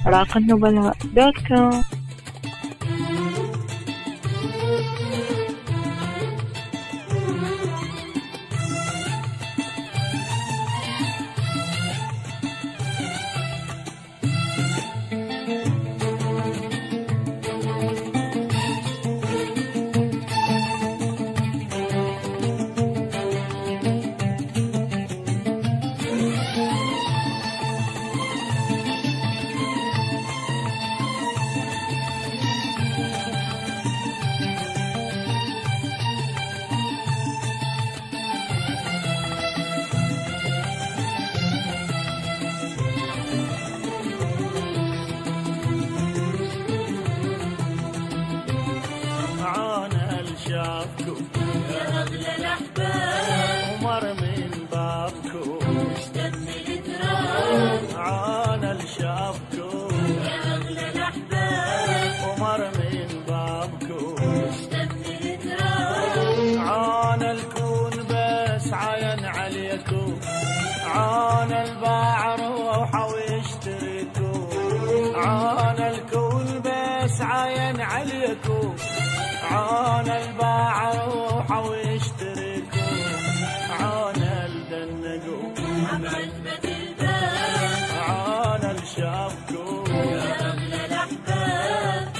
راقنبلاء.com. شافكم يا أغلى الأحباب ومر من بابكم اشتد التراب. عانى شافكم يا أغلى الأحباب ومر من بابكم اشتد التراب. عانى الكون بس عين عليكم، عانى الباع روحه ويشتريكم. عانى الكون بس عين عليكم، عانى الباع روحه ويشتريكم. عانى الدنقوا عملت الباب، عانى الشافكم يا أغلى الأحباب.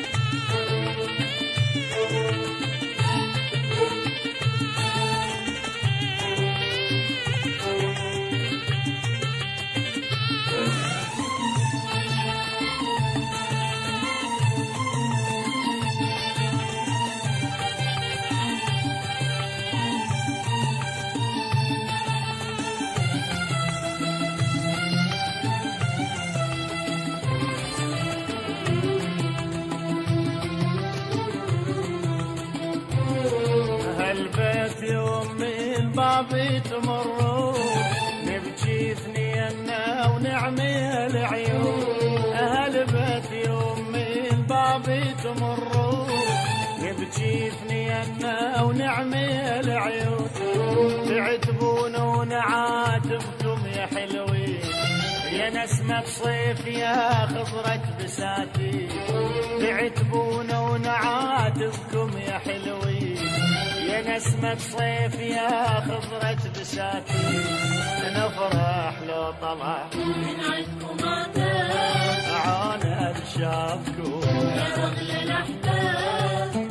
هالبيت يوم من بابي تمروا، نبكي اثنينا ونعمي العيون. هالبيت يوم من بابي تمروا، نبكي اثنينا ونعمي العيون. تعتبون ونعاتبكم يا حلوين، يا نسمة صيف يا خضرة بساتين. تعتبون ونعاتبكم يا حلوين، يا نسمة صيف يا خضرة بساتين. نفرح لو طلع من عندكم عتاب، عانى بشافكم يا أغلى الأحباب.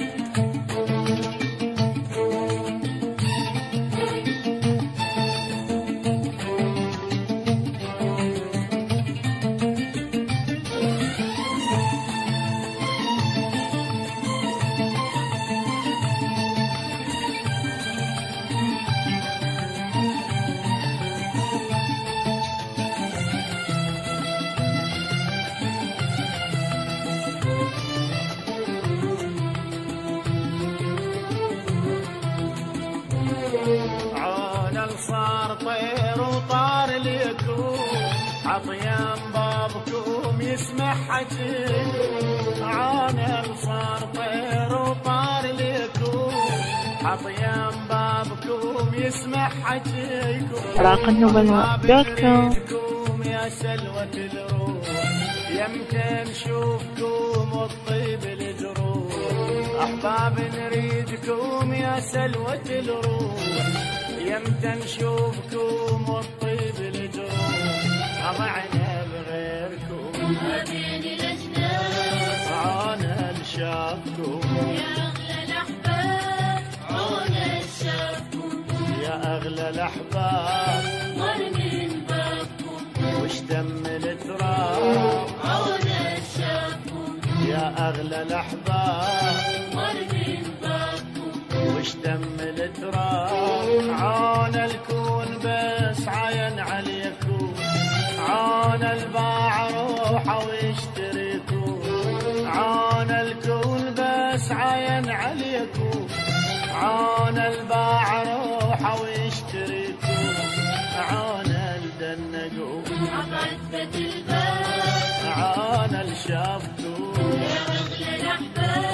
عانى صار طير وطار ليكم، عطيان بابكم يسمح حكيكم. عانى صار طير وطار ليكم، عطيان بابكم يسمح حكيكم. راقنبلاء.com. يا سلوة الروح يمكن نشوفكم والطيب الجروح. أحباب نريدكم يا سلوة الروح، يمتى نشوفكم والطيب الجروح. أضعنا بغيركم هذين الأجناس، عانى شافكم يا أغلى الأحباب. عانى شافكم يا أغلى الأحباب، مر من بابكم واشتم التراب. عانى شافكم يا أغلى الأحباب، مر من بابكم واشتم التراب. عانى الكون بس عين عليكم، عانى الباع روحه ويشتريكم. عانى الكون بس عين عليكم، عانى الباع روحه ويشتريكم. عانى الدنقوا عملت الباب، عانى الشافكم يا أغلى الأحباب.